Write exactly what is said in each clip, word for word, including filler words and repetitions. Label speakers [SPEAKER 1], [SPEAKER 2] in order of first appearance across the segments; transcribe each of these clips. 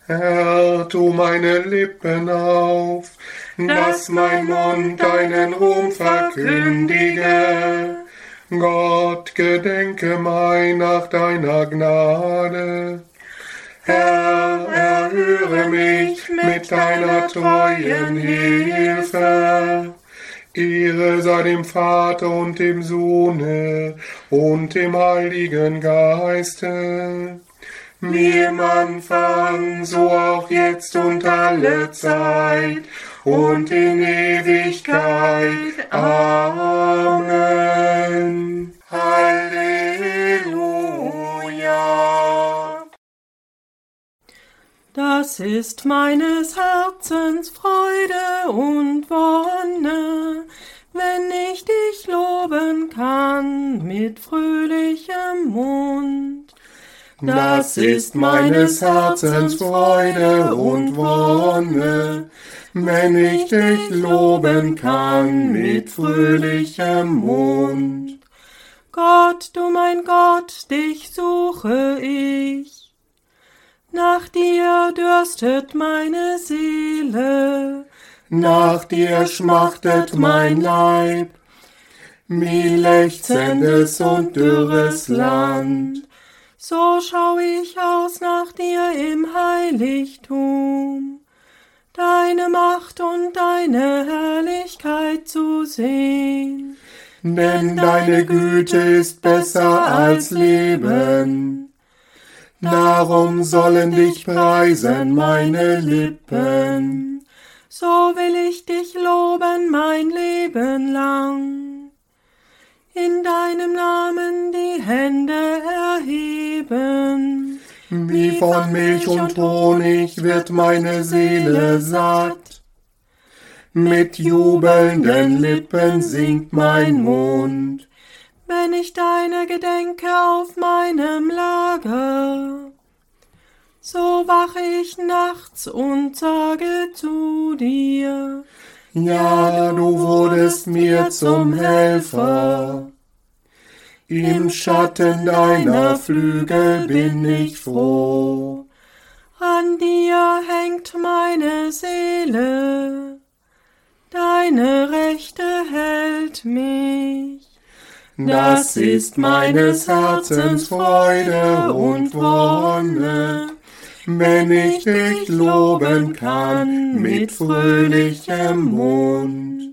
[SPEAKER 1] Herr, tu meine Lippen auf, dass mein Mund deinen Ruhm verkündige. Gott, gedenke mein nach deiner Gnade. Herr, erhöre mich mit deiner treuen Hilfe. Ehre sei dem Vater und dem Sohne und dem Heiligen Geiste, wie im Anfang, so auch jetzt und alle Zeit und in Ewigkeit. Amen. Halleluja.
[SPEAKER 2] Das ist meines Herzens Freude und Wonne, wenn ich dich loben kann mit fröhlichem Mund.
[SPEAKER 1] Das ist meines Herzens Freude und Wonne, wenn ich dich loben kann mit fröhlichem Mund.
[SPEAKER 2] Gott, du mein Gott, dich suche ich. Nach dir dürstet meine Seele,
[SPEAKER 1] nach dir schmachtet mein Leib, wie lechzendes und dürres Land.
[SPEAKER 2] So schau ich aus nach dir im Heiligtum, deine Macht und deine Herrlichkeit zu sehen.
[SPEAKER 1] Denn deine Güte ist besser als Leben, darum sollen dich preisen meine Lippen.
[SPEAKER 2] So will ich dich loben mein Leben lang, in deinem Namen die Hände erheben.
[SPEAKER 1] Wie von Milch und Honig wird meine Seele satt, mit jubelnden Lippen singt mein Mund.
[SPEAKER 2] Wenn ich deine gedenke auf meinem Lager, so wache ich nachts und sage zu dir,
[SPEAKER 1] ja, du wurdest mir zum Helfer. Im Schatten deiner Flügel bin ich froh.
[SPEAKER 2] An dir hängt meine Seele, deine Rechte hält mich.
[SPEAKER 1] Das ist meines Herzens Freude und Wonne, wenn ich dich loben kann mit fröhlichem Mund.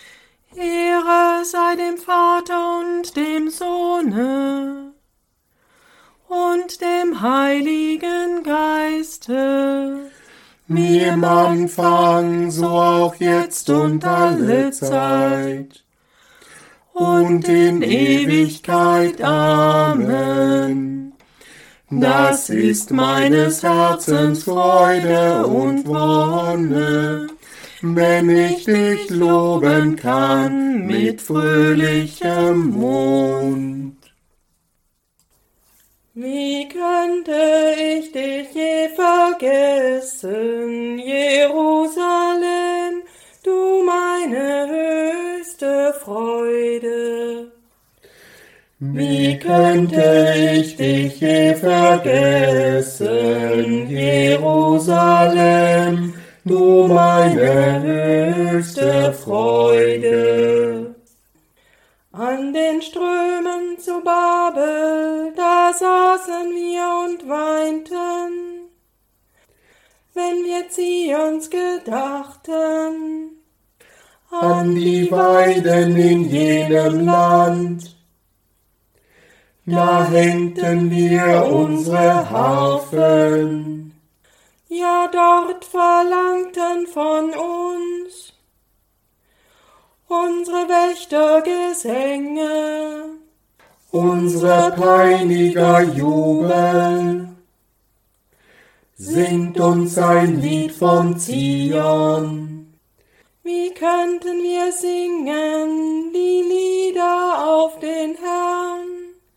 [SPEAKER 2] Ehre sei dem Vater und dem Sohne und dem Heiligen Geiste,
[SPEAKER 1] wie im Anfang, so auch jetzt und alle Zeit und in Ewigkeit. Amen. Das ist meines Herzens Freude und Wonne, wenn ich dich loben kann mit fröhlichem Mund.
[SPEAKER 2] Wie könnte ich dich je vergessen, Jerusalem, du meine höchste Freude?
[SPEAKER 1] Wie könnte ich dich je vergessen, Jerusalem, du meine höchste Freude?
[SPEAKER 2] An den Strömen zu Babel, da saßen wir und weinten, wenn wir Zions gedachten.
[SPEAKER 1] An die Weiden in jenem Land, da hängten wir unsere Harfen.
[SPEAKER 2] Ja, dort verlangten von uns unsere Wächtergesänge,
[SPEAKER 1] unsere Peiniger Jubel. Singt uns ein Lied von Zion.
[SPEAKER 2] Wie könnten wir singen die Lieder auf den Herrn,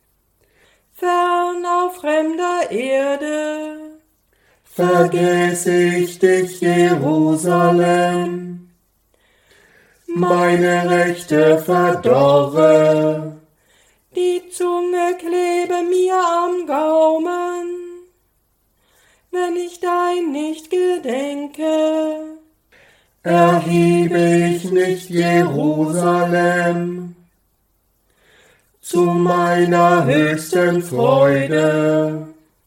[SPEAKER 2] fern auf fremder Erde?
[SPEAKER 1] Vergess ich dich, Jerusalem, meine Rechte verdorre,
[SPEAKER 2] die Zunge klebe mir am Gaumen, wenn ich dein dein nicht gedenke.
[SPEAKER 1] Erhebe ich nicht Jerusalem zu meiner höchsten Freude?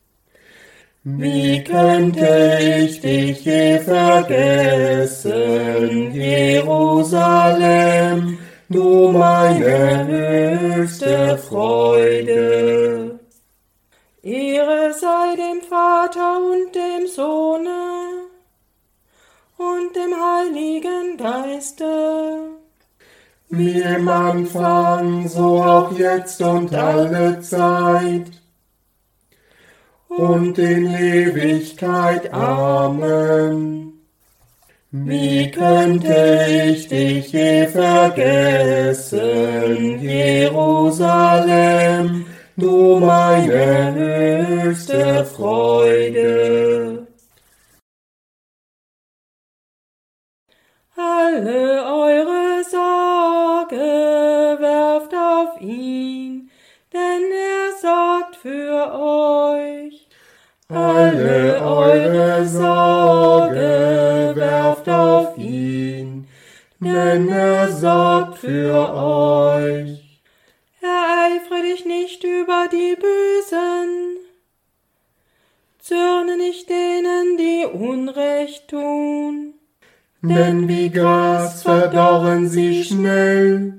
[SPEAKER 1] Wie könnte ich dich je vergessen, Jerusalem, du meine höchste Freude?
[SPEAKER 2] Ehre sei dem Vater und dem Sohne und dem Heiligen Geiste,
[SPEAKER 1] wie im Anfang, so auch jetzt und alle Zeit und in Ewigkeit. Amen. Wie könnte ich dich je vergessen, Jerusalem, du meine höchste Freude?
[SPEAKER 2] Alle eure Sorge werft auf ihn, denn er sorgt für euch.
[SPEAKER 1] Alle eure Sorge werft auf ihn, denn er sorgt für euch.
[SPEAKER 2] Ereifre dich nicht über die Bösen, zürne nicht denen, die Unrecht tun.
[SPEAKER 1] Denn wie Gras verdorren sie schnell,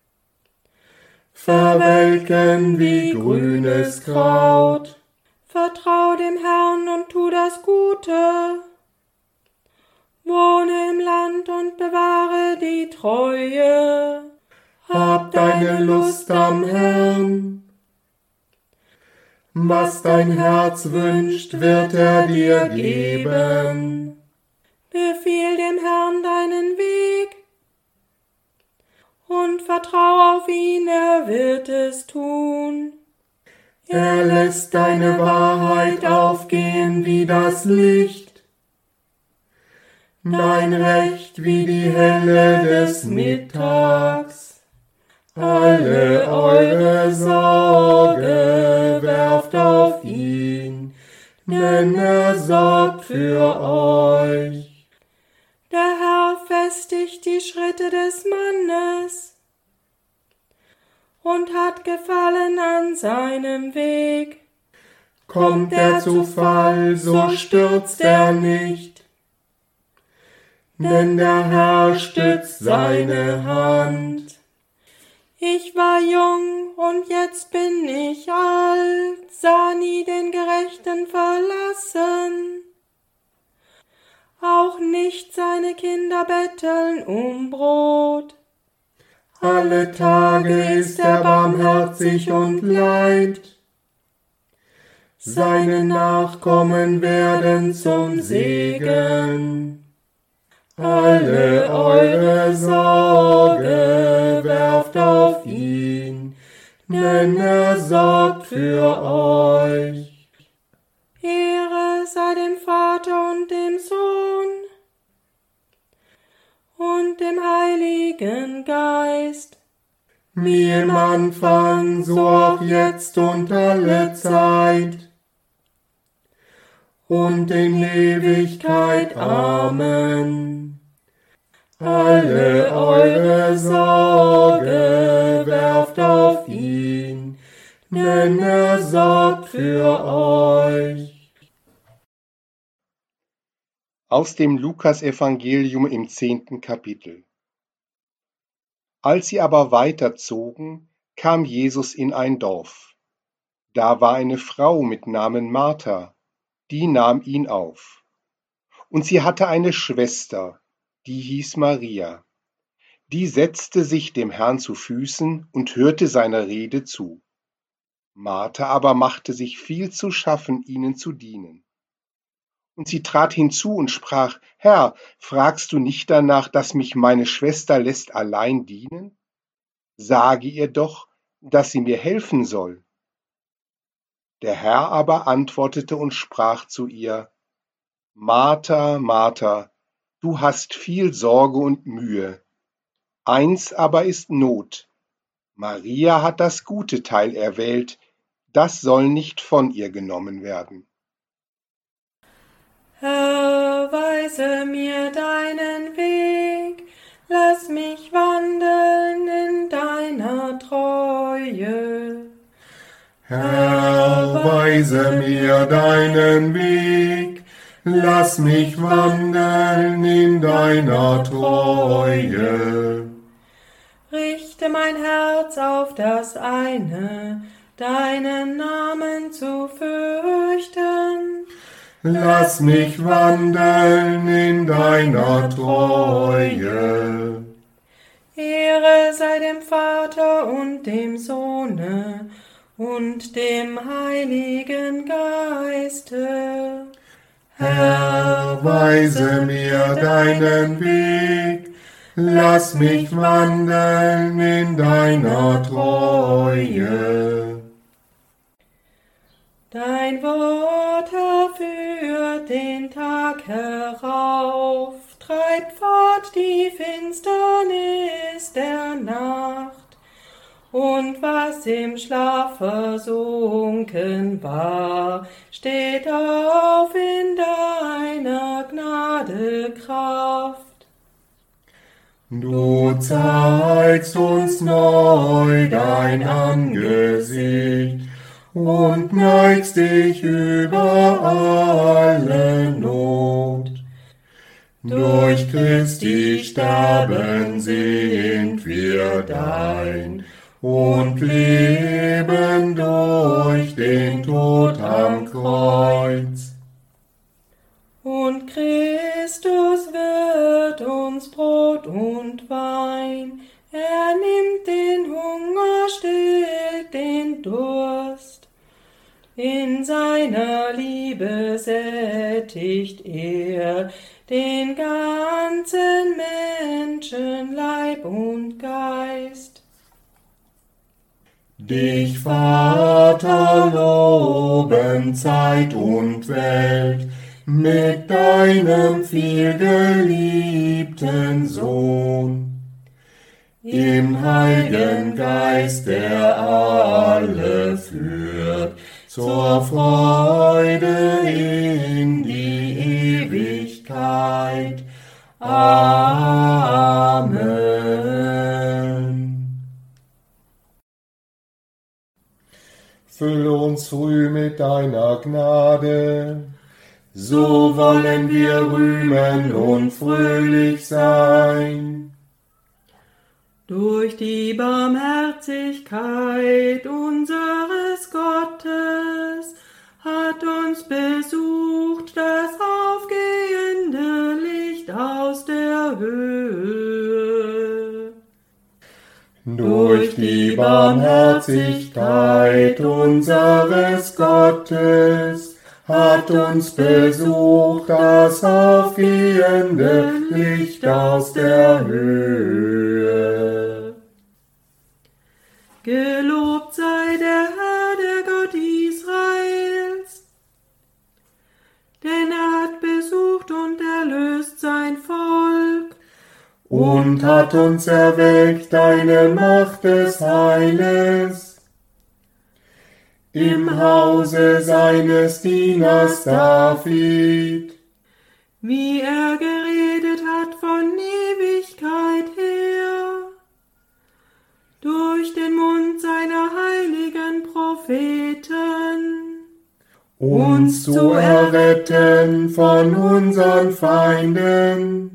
[SPEAKER 1] verwelken wie grünes Kraut.
[SPEAKER 2] Vertrau dem Herrn und tu das Gute. Wohne im Land und bewahre die Treue.
[SPEAKER 1] Hab deine Lust am Herrn. Was dein Herz wünscht, wird er dir geben.
[SPEAKER 2] Befiehl dem Herrn deinen Weg und vertrau auf ihn, er wird es tun.
[SPEAKER 1] Er lässt deine Wahrheit aufgehen wie das Licht, dein Recht wie die Helle des Mittags. Alle eure Sorge werft auf ihn, denn er sorgt für euch.
[SPEAKER 2] Der Herr festigt die Schritte des Mannes und hat Gefallen an seinem Weg.
[SPEAKER 1] Kommt er zu Fall, so stürzt er nicht, denn der Herr stützt seine Hand.
[SPEAKER 2] Ich war jung und jetzt bin ich alt, sah nie den Gerechten verlassen, auch nicht seine Kinder betteln um Brot.
[SPEAKER 1] Alle Tage ist er barmherzig und leiht, seine Nachkommen werden zum Segen. Alle eure Sorge werft auf ihn, denn er sorgt für euch.
[SPEAKER 2] Ehre sei dem Vater und dem Sohn und dem Heiligen Geist,
[SPEAKER 1] wie im Anfang, so auch jetzt und alle Zeit und in Ewigkeit. Amen. Alle eure Sorge werft auf ihn, denn er sorgt für euch. Aus dem Lukasevangelium im zehnten Kapitel. Als sie aber weiterzogen, kam Jesus in ein Dorf. Da war eine Frau mit Namen Martha, die nahm ihn auf. Und sie hatte eine Schwester, die hieß Maria. Die setzte sich dem Herrn zu Füßen und hörte seiner Rede zu. Martha aber machte sich viel zu schaffen, ihnen zu dienen. Und sie trat hinzu und sprach: Herr, fragst du nicht danach, dass mich meine Schwester lässt allein dienen? Sage ihr doch, dass sie mir helfen soll. Der Herr aber antwortete und sprach zu ihr: Martha, Martha, du hast viel Sorge und Mühe. Eins aber ist Not. Maria hat das gute Teil erwählt, das soll nicht von ihr genommen werden.
[SPEAKER 2] Herr, weise mir deinen Weg, lass mich wandeln in deiner Treue.
[SPEAKER 3] Herr, weise mir deinen Weg, lass mich wandeln in deiner Treue.
[SPEAKER 2] Richte mein Herz auf das eine, deinen Namen zu fürchten.
[SPEAKER 3] Lass mich wandeln in deiner Treue.
[SPEAKER 2] Ehre sei dem Vater und dem Sohne und dem Heiligen Geiste.
[SPEAKER 3] Herr, weise mir deinen Weg, lass mich wandeln in deiner Treue.
[SPEAKER 2] Dein Wort, Herr, führt den Tag herauf, treibt fort die Finsternis der Nacht. Und was im Schlaf versunken war, steht auf in deiner Gnade Kraft.
[SPEAKER 3] Du zeigst uns neu dein Angesicht und neigst dich über alle Not. Durch Christi Sterben sind wir dein und leben durch den Tod am Kreuz.
[SPEAKER 2] Und Christus wird uns Brot und Wein, er nimmt den Hunger, stillt den Durst. In seiner Liebe sättigt er den ganzen Menschen, Leib und Geist.
[SPEAKER 3] Dich, Vater, loben Zeit und Welt mit deinem vielgeliebten Sohn. Im Heiligen Geist, der alle führt, zur Freude in die Ewigkeit. Amen. Fülle uns früh mit deiner Gnade, so wollen wir rühmen und fröhlich sein.
[SPEAKER 2] Durch die Barmherzigkeit unseres Gottes hat uns besucht das aufgehende Licht aus der Höhe.
[SPEAKER 3] Durch die Barmherzigkeit unseres Gottes hat uns besucht das aufgehende Licht aus der Höhe.
[SPEAKER 2] Gelobt sei der Herr, der Gott Israels, denn er hat besucht und erlöst sein Volk
[SPEAKER 3] und hat uns erweckt eine Macht des Heiles im Hause seines Dieners David,
[SPEAKER 2] wie er geredet hat von Ewigkeit her, durch den Mund seiner heiligen Propheten,
[SPEAKER 3] uns zu erretten von unseren Feinden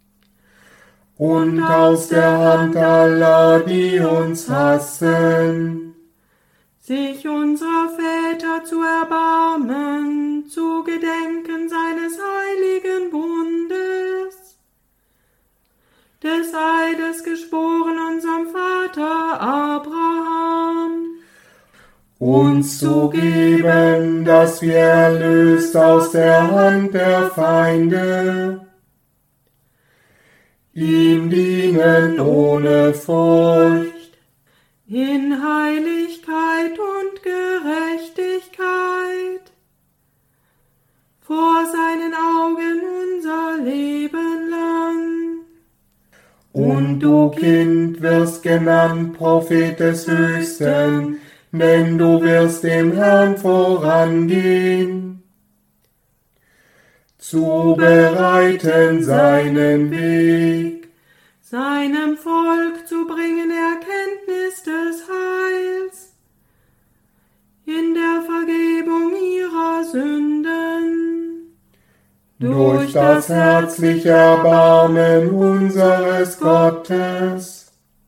[SPEAKER 3] und aus der Hand aller, die uns hassen,
[SPEAKER 2] sich unserer Väter zu erbarmen, zu gedenken seines heiligen Bundes, des Eides geschworen unserem Vater Abraham,
[SPEAKER 3] uns zu geben, dass wir erlöst aus der Hand der Feinde, ihm dienen ohne Furcht,
[SPEAKER 2] in Heiligkeit und Gerechtigkeit, vor seinen Augen unser Leben lang.
[SPEAKER 3] Und du, Kind, wirst genannt Prophet des Höchsten, denn du wirst dem Herrn vorangehen. zu bereiten seinen Weg,
[SPEAKER 2] seinem Volk zu bringen Erkenntnis des Heils, in der Vergebung ihrer Sünden,
[SPEAKER 3] durch das herzliche Erbarmen unseres Gottes.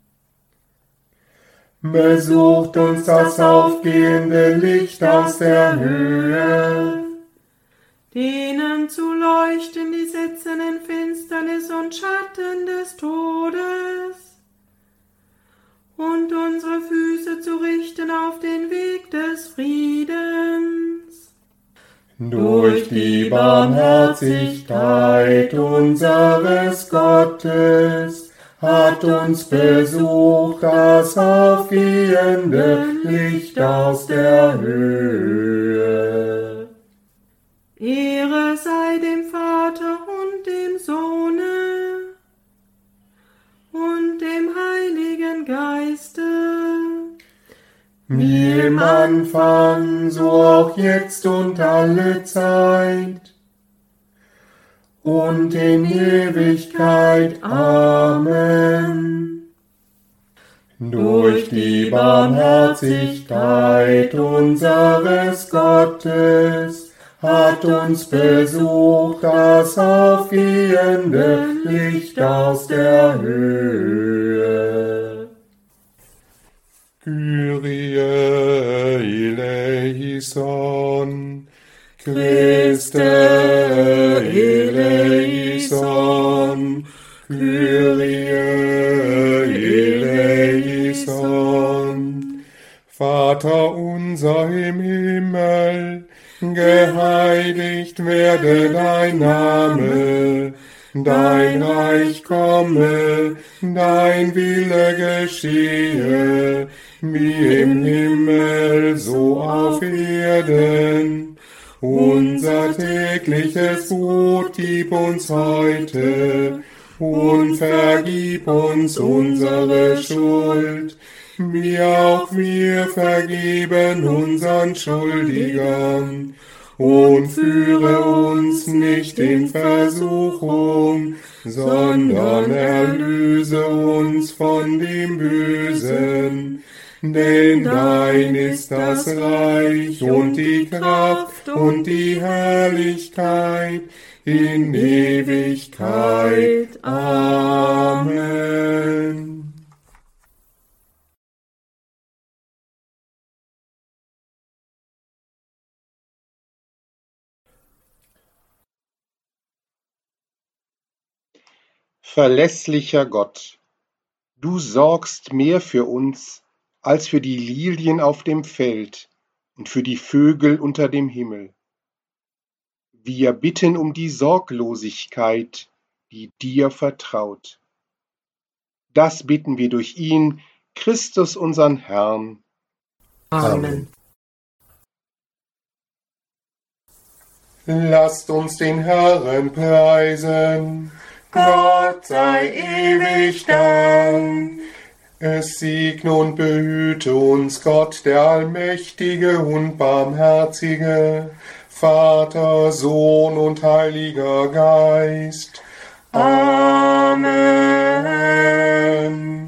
[SPEAKER 3] Besucht uns das aufgehende Licht aus der Höhe,
[SPEAKER 2] denen zu leuchten die sitzen in Finsternis und Schatten des Todes, und unsere Füße zu richten auf den Weg des Friedens.
[SPEAKER 3] durch die Barmherzigkeit unseres Gottes hat uns besucht das aufgehende Licht aus der Höhe.
[SPEAKER 2] Ehre sei dem Vater und dem Sohne und dem Heiligen Geiste,
[SPEAKER 3] Wie im Anfang, so auch jetzt und alle Zeit und in Ewigkeit. Amen. Durch die Barmherzigkeit unseres Gottes hat uns besucht das aufgehende Licht aus der Höhe. Kyrie eleison, Christe eleison, Kyrie eleison. Vater unser im Himmel, geheiligt werde dein Name, dein Reich komme, dein Wille geschehe, wie im Himmel, so auf Erden. Unser tägliches Brot gib uns heute und vergib uns unsere Schuld, wie auch wir vergeben unseren Schuldigern. Und führe uns nicht in Versuchung, sondern erlöse uns von dem Bösen. Denn dein ist das Reich und die Kraft und die Herrlichkeit in Ewigkeit. Amen.
[SPEAKER 1] Verlässlicher Gott, du sorgst mehr für uns als für die Lilien auf dem Feld und für die Vögel unter dem Himmel. Wir bitten um die Sorglosigkeit, die dir vertraut. Das bitten wir durch ihn, Christus unseren Herrn.
[SPEAKER 2] Amen.
[SPEAKER 3] Lasst uns den Herrn preisen. Gott sei ewig Dank. Es segne und behüte uns Gott, der Allmächtige und Barmherzige, Vater, Sohn und Heiliger Geist. Amen.